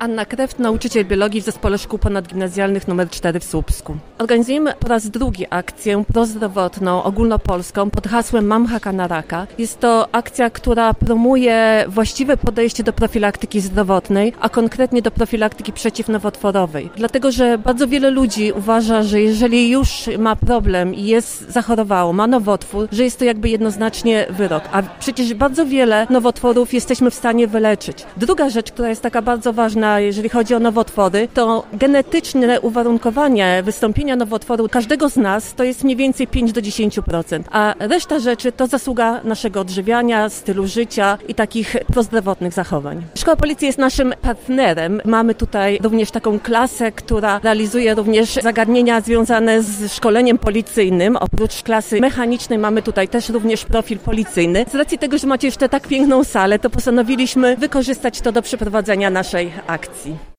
Anna Kreft, nauczyciel biologii w Zespole Szkół Ponadgimnazjalnych nr 4 w Słupsku. Organizujemy po raz drugi akcję prozdrowotną, ogólnopolską pod hasłem Mam haka na raka. Jest to akcja, która promuje właściwe podejście do profilaktyki zdrowotnej, a konkretnie do profilaktyki przeciwnowotworowej. Dlatego, że bardzo wiele ludzi uważa, że jeżeli już ma problem i zachorowało, ma nowotwór, że jest to jakby jednoznacznie wyrok. A przecież bardzo wiele nowotworów jesteśmy w stanie wyleczyć. Druga rzecz, która jest taka bardzo ważna, jeżeli chodzi o nowotwory, to genetyczne uwarunkowanie wystąpienia nowotworu każdego z nas to jest mniej więcej 5 do 10%, a reszta rzeczy to zasługa naszego odżywiania, stylu życia i takich prozdrowotnych zachowań. Szkoła Policji jest naszym partnerem. Mamy tutaj również taką klasę, która realizuje również zagadnienia związane z szkoleniem policyjnym. Oprócz klasy mechanicznej mamy tutaj też również profil policyjny. Z racji tego, że macie jeszcze tak piękną salę, to postanowiliśmy wykorzystać to do przeprowadzenia naszej akcji.